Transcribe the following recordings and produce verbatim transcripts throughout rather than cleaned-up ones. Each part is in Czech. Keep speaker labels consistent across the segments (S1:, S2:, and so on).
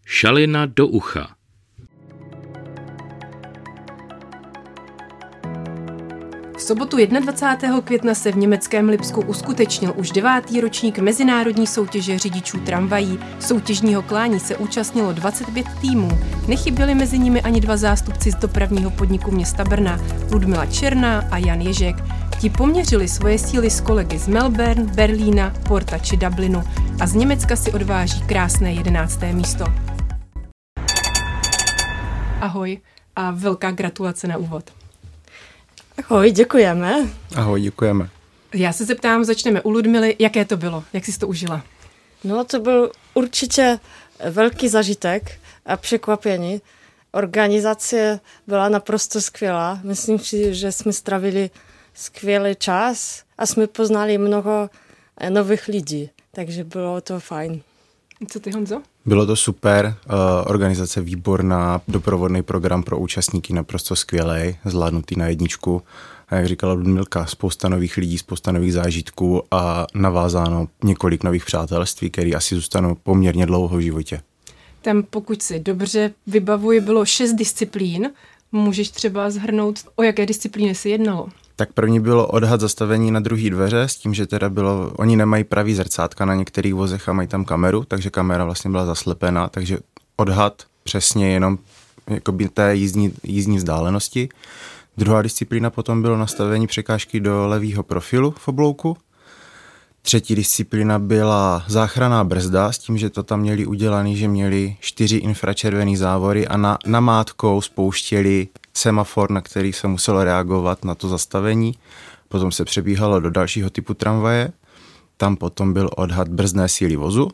S1: Šalina do ucha.
S2: V sobotu dvacátého prvního května se v německém Lipsku uskutečnil už devátý ročník mezinárodní soutěže řidičů tramvají. Soutěžního klání se účastnilo dvacet pět týmů. Nechyběli mezi nimi ani dva zástupci z dopravního podniku města Brna, Ludmila Černá a Jan Ježek. Ti poměřili svoje síly s kolegy z Melbourne, Berlína, Porta či Dublinu a z Německa si odváží krásné jedenácté místo. Ahoj a velká gratulace na úvod.
S3: Ahoj, děkujeme.
S4: Ahoj, děkujeme.
S2: Já se zeptám, začneme u Ludmily, jaké to bylo, jak jsi to užila?
S3: No, to byl určitě velký zažitek a překvapení. Organizace byla naprosto skvělá. Myslím si, že jsme strávili skvělý čas a jsme poznali mnoho nových lidí, takže bylo to fajn.
S2: Co ty, Honzo?
S4: Bylo to super, organizace výborná, doprovodný program pro účastníky naprosto skvělej, zvládnutý na jedničku. A jak říkala Ludmilka, spousta nových lidí, spousta nových zážitků a navázáno několik nových přátelství, které asi zůstanou poměrně dlouho v životě.
S2: Tam, pokud si dobře vybavuji, bylo šest disciplín. Můžeš třeba shrnout, o jaké disciplíny se jednalo?
S4: Tak první bylo odhad zastavení na druhý dveře, s tím, že teda bylo, oni nemají pravý zrcátka na některých vozech a mají tam kameru, takže kamera vlastně byla zaslepená, takže odhad přesně jenom jakoby té jízdní, jízdní vzdálenosti. Druhá disciplína potom bylo nastavení překážky do levého profilu v oblouku. Třetí disciplína byla záchranná brzda, s tím, že to tam měli udělaný, že měli čtyři infračervený závory a na, namátkou spouštěli semafor, na který se muselo reagovat na to zastavení. Potom se přebíhalo do dalšího typu tramvaje. Tam potom byl odhad brzdné síly vozu.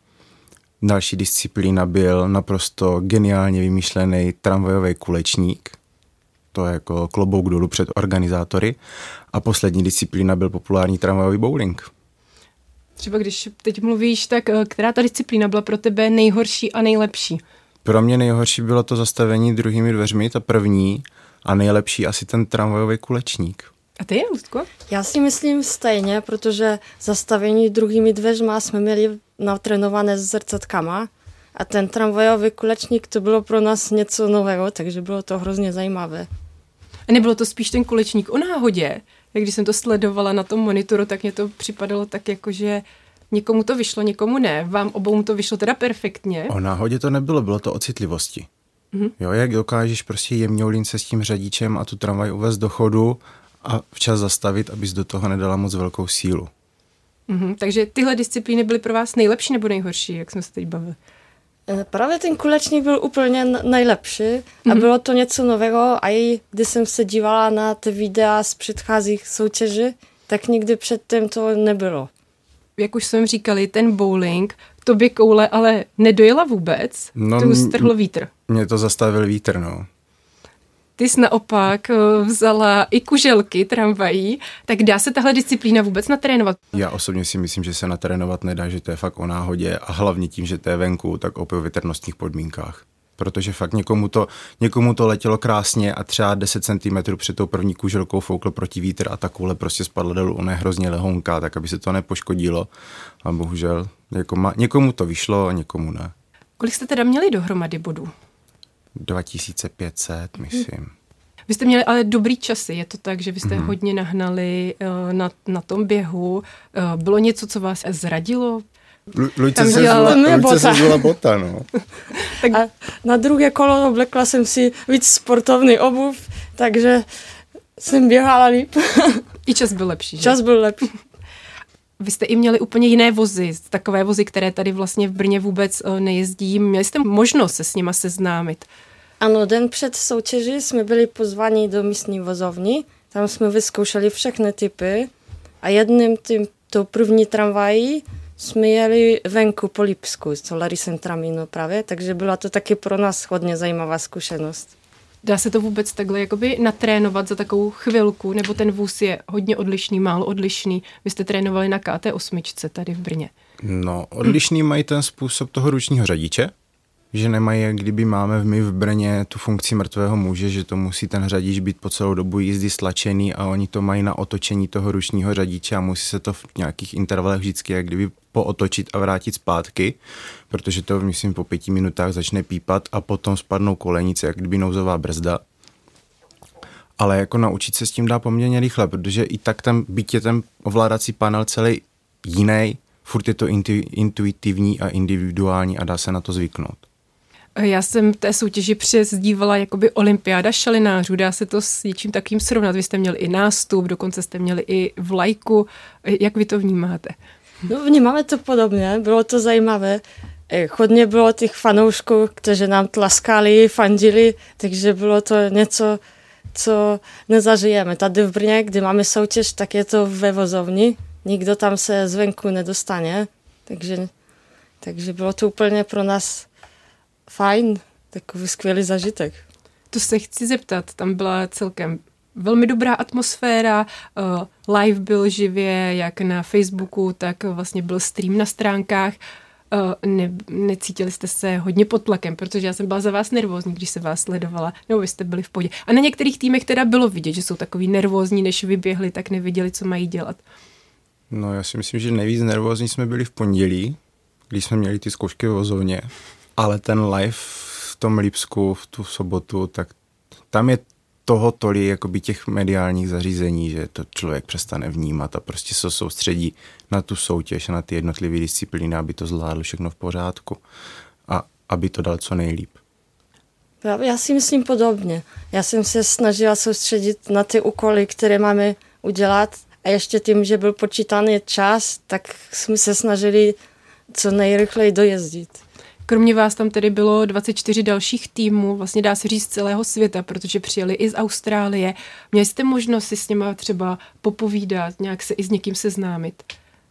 S4: Další disciplína byl naprosto geniálně vymyšlený tramvajový kulečník. To je jako klobouk dolů před organizátory. A poslední disciplína byl populární tramvajový bowling.
S2: Třeba když teď mluvíš, tak která ta disciplína byla pro tebe nejhorší a nejlepší?
S4: Pro mě nejhorší bylo to zastavení druhými dveřmi, ta první, a nejlepší asi ten tramvajový kulečník.
S2: A ty, Ludko?
S3: Já si myslím stejně, protože zastavení druhými dveřma jsme měli natrénované s zrcatkama a ten tramvajový kulečník to bylo pro nás něco nového, takže bylo to hrozně zajímavé.
S2: A nebylo to spíš ten kulečník o náhodě? Jak když jsem to sledovala na tom monitoru, tak mě to připadalo tak jako, že někomu to vyšlo, někomu ne. Vám obou to vyšlo teda perfektně.
S4: O náhodě to nebylo, bylo to o citlivosti. Mm-hmm. Jo, jak dokážeš prostě jemňoulín se s tím řadičem a tu tramvaj uvést do chodu a včas zastavit, abys do toho nedala moc velkou sílu.
S2: Mm-hmm. Takže tyhle disciplíny byly pro vás nejlepší nebo nejhorší, jak jsme se teď bavili?
S3: Právě ten kulečník byl úplně nejlepší a bylo to něco nového a i když jsem se dívala na ty videa z předchozích soutěží, tak nikdy předtím to nebylo.
S2: Jak už jsem říkali, ten bowling, tobě koule ale nedojela vůbec,
S4: no,
S2: tu strhl vítr.
S4: Mě to zastavil vítr, no.
S2: Ty jsi naopak vzala i kuželky tramvají, tak dá se tahle disciplína vůbec natrénovat?
S4: Já osobně si myslím, že se natrénovat nedá, že to je fakt o náhodě a hlavně tím, že to je venku, tak o větrnostních podmínkách. Protože fakt někomu to, někomu to letělo krásně a třeba deset centimetrů před tou první kuželkou foukl proti vítr a ta koule prostě spadla dolů, ona je hrozně lehonká, tak aby se to nepoškodilo. A bohužel někomu, někomu to vyšlo a někomu ne.
S2: Kolik jste teda měli dohromady bodů?
S4: dva tisíce pět set, myslím.
S2: Vy jste měli ale dobrý časy, je to tak, že vy jste mm. hodně nahnali uh, na, na tom běhu. Uh, bylo něco, co vás zradilo?
S4: Luďce se zula bota, no.
S3: Tak... A na druhé kolo oblekla jsem si víc sportovní obuv, takže jsem běhala líp.
S2: I čas byl lepší, že?
S3: Čas byl lepší.
S2: Vy jste i měli úplně jiné vozy, takové vozy, které tady vlastně v Brně vůbec nejezdí. Měli jste možnost se s nima seznámit?
S3: Ano, den před soutěží jsme byli pozváni do místní vozovny. Tam jsme vyzkoušeli všechny typy a jedním tím, tou první tramvají jsme jeli venku po Lipsku, co Larisen Tramino právě, takže byla to taky pro nás hodně zajímavá zkušenost.
S2: Dá se to vůbec takhle jakoby natrénovat za takovou chvilku, nebo ten vůz je hodně odlišný, málo odlišný? Vy jste trénovali na K T osm tady v Brně.
S4: No, odlišný mají ten způsob toho ručního řadiče, že nemají, jak kdyby máme my v Brně tu funkci mrtvého muže, že to musí ten řadič být po celou dobu jízdy stlačený a oni to mají na otočení toho ručního řadiče a musí se to v nějakých intervalech vždycky jak kdyby pootočit a vrátit zpátky, protože to, myslím, po pěti minutách začne pípat a potom spadnou kolenice, jak kdyby nouzová brzda. Ale jako naučit se s tím dá poměrně rychle, protože i tak ten, byť je ten ovládací panel celý jiný, furt je to intuitivní a individuální a dá se na to zvyknout.
S2: Já jsem té soutěži přezdívala jakoby olympiáda šalinářů, dá se to s něčím takovým srovnat. Vy jste měli i nástup, dokonce jste měli i vlajku. Jak vy to vnímáte?
S3: No, vnímáme to podobně, bylo to zajímavé. Hodně bylo těch fanoušků, kteří nám tlaskali, fandili, takže bylo to něco, co nezažijeme. Tady v Brně, kdy máme soutěž, tak je to ve vozovni, nikdo tam se zvenku nedostane, takže, takže bylo to úplně pro nás fajn, takový skvělý zažitek.
S2: To se chci zeptat, tam byla celkem velmi dobrá atmosféra, uh, live byl živě, jak na Facebooku, tak vlastně byl stream na stránkách. Uh, ne, necítili jste se hodně pod tlakem, protože já jsem byla za vás nervózní, když se vás sledovala, nebo vy jste byli v pohodě. A na některých týmech teda bylo vidět, že jsou takový nervózní, než vyběhli, tak nevěděli, co mají dělat.
S4: No já si myslím, že nejvíc nervózní jsme byli v pondělí, když jsme měli ty zkoušky v vozovně, ale ten live v tom Lipsku v tu sobotu, tak tam je toho tolik jakoby těch mediálních zařízení, že to člověk přestane vnímat a prostě se soustředí na tu soutěž a na ty jednotlivé disciplíny, aby to zvládl všechno v pořádku a aby to dal co nejlíp.
S3: Já, já si myslím podobně. Já jsem se snažila soustředit na ty úkoly, které máme udělat a ještě tím, že byl počítaný čas, tak jsme se snažili co nejrychleji dojezdit.
S2: Kromě vás tam tedy bylo dvacet čtyři dalších týmů, vlastně dá se říct celého světa, protože přijeli i z Austrálie. Měli jste možnost si s něma třeba popovídat, nějak se i s někým seznámit?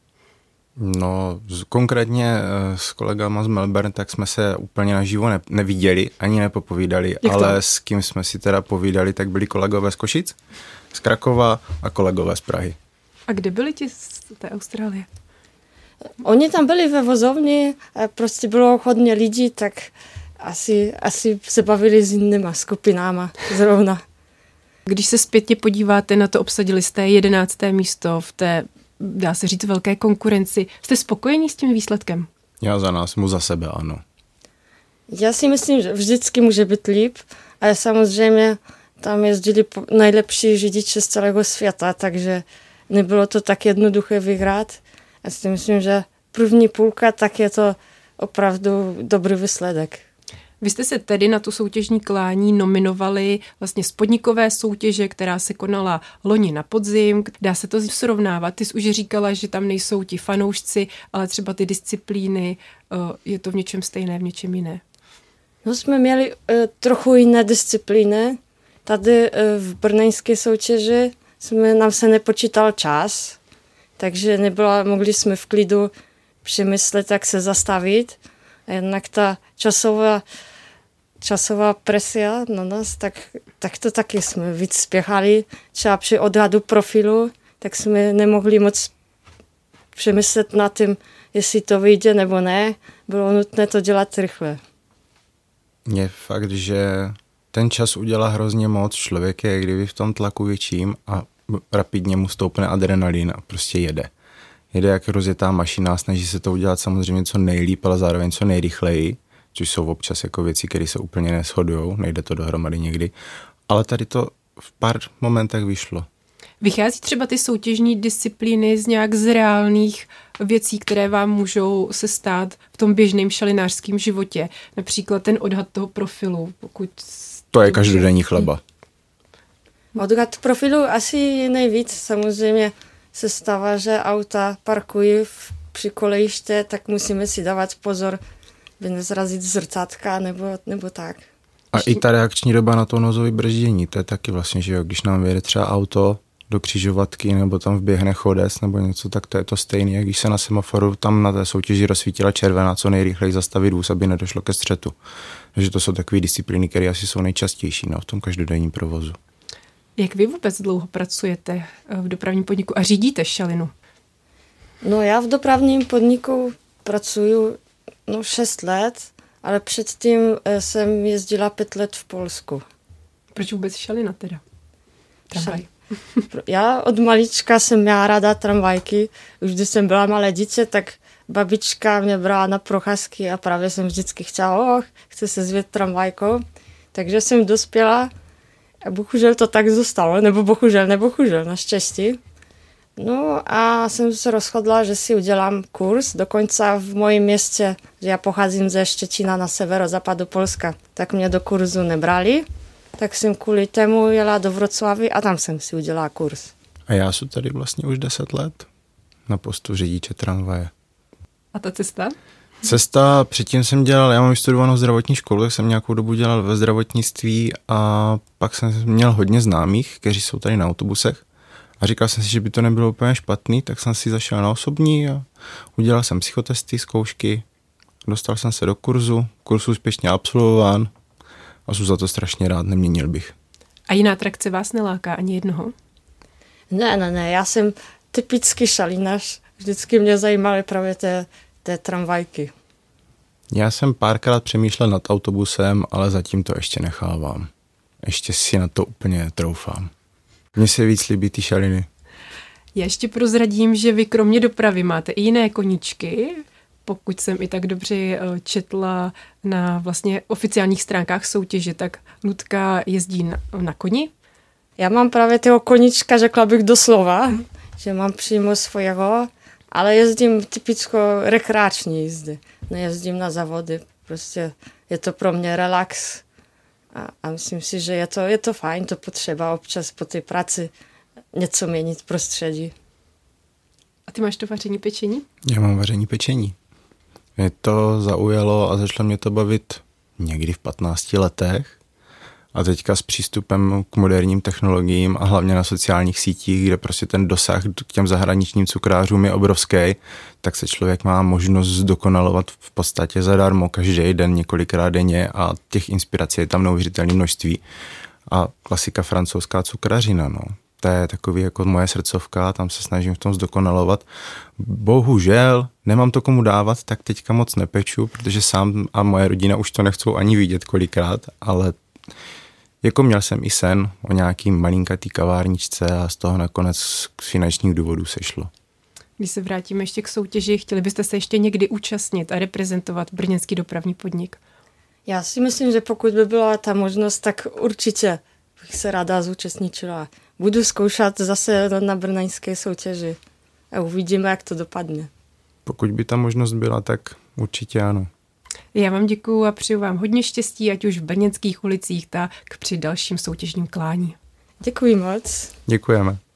S4: No, konkrétně s kolegama z Melbourne, tak jsme se úplně naživo ne- neviděli, ani nepopovídali, ale s kým jsme si teda povídali, tak byli kolegové z Košic, z Krakova a kolegové z Prahy.
S2: A kde byli ti z té Austrálie?
S3: Oni tam byli ve vozovně a prostě bylo hodně lidí, tak asi, asi se bavili s jinýma skupinama zrovna.
S2: Když se zpětně podíváte na to, obsadili jste jedenácté místo v té, dá se říct, velké konkurenci. Jste spokojení s tím výsledkem?
S4: Já za nás, mu za sebe, ano.
S3: Já si myslím, že vždycky může být líp, ale samozřejmě tam jezdili nejlepší řidiči z celého světa, takže nebylo to tak jednoduché vyhrát. Já si myslím, že první půlka, tak je to opravdu dobrý výsledek.
S2: Vy jste se tedy na tu soutěžní klání nominovali vlastně z podnikové soutěže, která se konala loni na podzim. Dá se to srovnávat? Ty jsi už říkala, že tam nejsou ti fanoušci, ale třeba ty disciplíny, je to v něčem stejné, v něčem jiné?
S3: No, jsme měli uh, trochu jiné disciplíny. Tady uh, v brněnské soutěži jsme, nám se nepočítal čas, takže nebylo, mohli jsme v klidu přemyslet, jak se zastavit. A jednak ta časová, časová presia na nás, tak, tak to taky jsme víc spěchali. Třeba při odhadu profilu, tak jsme nemohli moc přemyslet nad tím, jestli to vyjde nebo ne. Bylo nutné to dělat rychle.
S4: Je fakt, že ten čas udělá hrozně moc. Člověk je kdyby v tom tlaku větším a rapidně mu stoupne adrenalin a prostě jede. Jede jak rozjetá mašina, snaží se to udělat samozřejmě co nejlíp, ale zároveň co nejrychleji, což jsou občas jako věci, které se úplně neshodujou, nejde to dohromady někdy, ale tady to v pár momentech vyšlo.
S2: Vychází třeba ty soutěžní disciplíny z nějak z reálných věcí, které vám můžou se stát v tom běžném šalinářském životě? Například ten odhad toho profilu, pokud...
S4: To je každodenní chleba.
S3: Odhad profilu asi nejvíc. Samozřejmě se stává, že auta parkují při kolejiště, tak musíme si dávat pozor, aby nezrazit zrcátka nebo, nebo tak.
S4: A i ta reakční doba na to nozové brždění, to je taky vlastně, že jo, když nám vyjede třeba auto do křižovatky nebo tam vběhne chodec nebo něco, tak to je to stejné, jak když se na semaforu tam na té soutěži rozsvítila červená, co nejrychleji zastavit vůz, aby nedošlo ke střetu. Takže to jsou takové disciplíny, které asi jsou nejčastější, no, v tom každodenním provozu.
S2: Jak vy vůbec dlouho pracujete v dopravním podniku a řídíte šalinu?
S3: No, já v dopravním podniku pracuju no, šest let ale předtím jsem jezdila pět let v Polsku.
S2: Proč vůbec šalina teda? Tramvaj.
S3: Já od malička jsem měla ráda tramvajky. Už když jsem byla malé dítě, tak babička mě brala na procházky a právě jsem vždycky chtěla, oh, chci se zvět tramvajkou. Takže jsem dospěla a bohužel to tak zůstalo, nebo bohužel, nebo bohužel, naštěstí. No a jsem se rozhodla, že si udělám kurz, dokonce v mojím městě, že já pocházím ze Štětína na severozápadu Polska, tak mě do kurzu nebrali, tak jsem kvůli tomu jela do Wrocławi a tam jsem si udělala kurz.
S4: A já jsem tady vlastně už deset let na postu řidiče tramvaje.
S2: A ta cesta?
S4: Cesta, předtím jsem dělal, já mám studovanou zdravotní školu, tak jsem nějakou dobu dělal ve zdravotnictví a pak jsem měl hodně známých, kteří jsou tady na autobusech. A říkal jsem si, že by to nebylo úplně špatný, tak jsem si zašel na osobní a udělal jsem psychotesty, zkoušky, dostal jsem se do kurzu, kurz úspěšně absolvován a jsem za to strašně rád, neměnil bych.
S2: A jiná atrakce vás neláká ani jednoho?
S3: Ne, ne, ne, já jsem typický šalínař, vždycky mě zajímaly právě té, té tramvajky.
S4: Já jsem párkrát přemýšlel nad autobusem, ale zatím to ještě nechávám. Ještě si na to úplně troufám. Mně se víc líbí ty šaliny.
S2: Já ještě prozradím, že vy kromě dopravy máte i jiné koníčky. Pokud jsem i tak dobře četla na vlastně oficiálních stránkách soutěže, tak Ludka jezdí na, na koni.
S3: Já mám právě toho koníčka, řekla bych doslova, že mám přímo svého, ale jezdím typicko rekreační jízdy. Nejezdím na závody, prostě je to pro mě relax. A, a myslím si, že je to, je to fajn, to potřeba občas po té práci něco měnit prostředí.
S2: A ty máš to vaření pečení?
S4: Já mám vaření pečení. Mě to zaujalo a začalo mě to bavit někdy v patnácti letech. A teďka s přístupem k moderním technologiím a hlavně na sociálních sítích, kde prostě ten dosah k těm zahraničním cukrářům je obrovský, tak se člověk má možnost zdokonalovat v podstatě zadarmo každý den, několikrát denně a těch inspirací je tam neuvěřitelné množství. A klasika francouzská cukrařina, no. To je takový jako moje srdcovka, tam se snažím v tom zdokonalovat. Bohužel nemám to komu dávat, tak teďka moc nepeču, protože sám a moje rodina už to nechcou ani vidět kolikrát, ale jako měl jsem i sen o nějaký malinkatý kavárničce a z toho nakonec z finančních důvodů sešlo.
S2: Když se vrátíme ještě k soutěži, chtěli byste se ještě někdy účastnit a reprezentovat brněnský dopravní podnik?
S3: Já si myslím, že pokud by byla ta možnost, tak určitě bych se ráda zúčastnila. Budu zkoušet zase na brněnské soutěži a uvidíme, jak to dopadne.
S4: Pokud by ta možnost byla, tak určitě ano.
S2: Já vám děkuju a přeju vám hodně štěstí, ať už v brněnských ulicích, tak při dalším soutěžním klání.
S3: Děkuji moc.
S4: Děkujeme.